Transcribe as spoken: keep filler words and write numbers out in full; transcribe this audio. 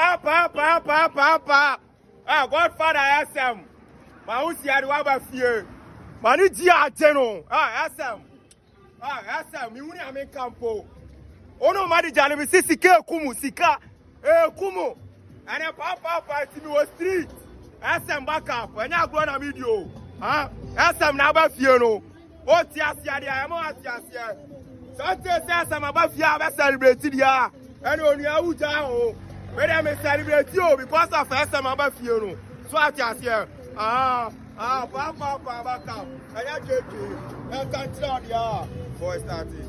pa pa pa pa pa pa. Ah, Godfather S M. Ma usi adi waba fie. Mani dia ateno. Ah, S M. Ah, S M. Mi uni ame kampo. Ono madi jani mi si sike kumu sika. Eh kumu. Ane pa pa pa ti mi wo street. S M back up. Anya agro na video. Ah, S M na ba fie no. O ti asia dia, emo asia asia. So te se S M ba fie aba celebrate dia. Ene oni awuja o. We dem celebrate you because of S M aba fie no. So ati asia. Ah, ah, pa pa pa back up. Anya jeje. E kan tira dia. Boy starting.